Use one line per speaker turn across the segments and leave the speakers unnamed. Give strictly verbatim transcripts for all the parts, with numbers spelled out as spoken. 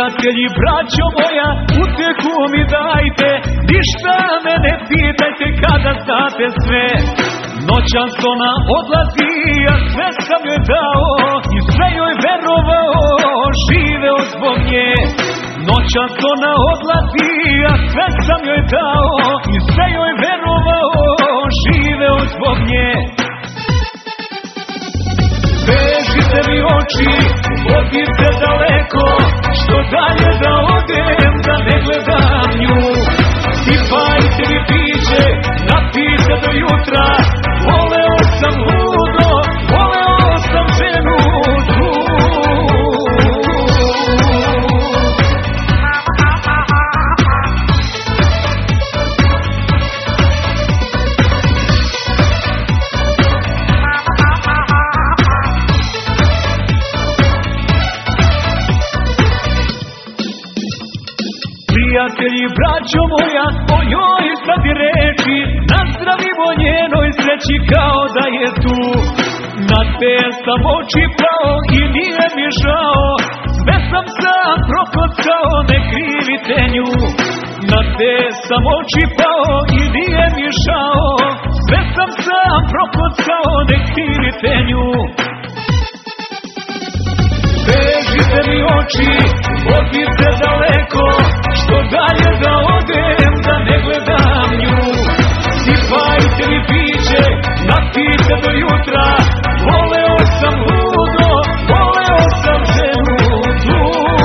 Prijatelji, braćo moja, utehu mi dajte, ništa me ne pitajte kada znate sve. Noćas ona odlazi, a sve sam joj dao i sve joj verovao, živeo zbog nje. Noćas ona odlazi, a sve sam joj dao i sve joj verovao, živeo zbog nje. Vežite mi oči, odite daleko, što dalje da odem, da ne gledam nju. Sipajte mi piće, napijte do jutra, voleo sam ludo, voleo sam ženu tu. Prijatelji, braćo moja, o njoj sad i reči, nazdravimo njenoj sreći kao da je tu. Na te sam oči pao i nije mi žao, sve sam sam prokockao, ne krivite nju. Na te sam oči pao i nije mi žao, sve sam sam prokockao, ne krivite nju. Vežite mi oči, odite daleko, što dalje da odem, da ne gledam nju. Sipajte mi piće, napijte do jutra, voleo sam ludo, voleo sam ženu tu.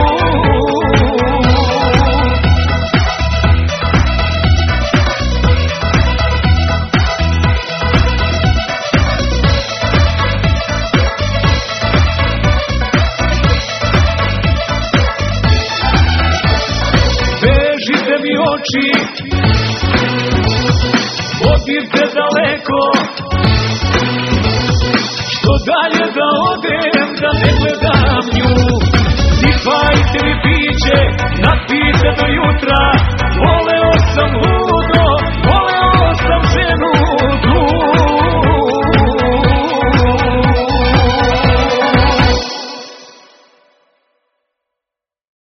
Vežite mi oči, odite daleko, što dalje da odem, da ne gledam nju. Sipajte mi piće, napijte do jutra,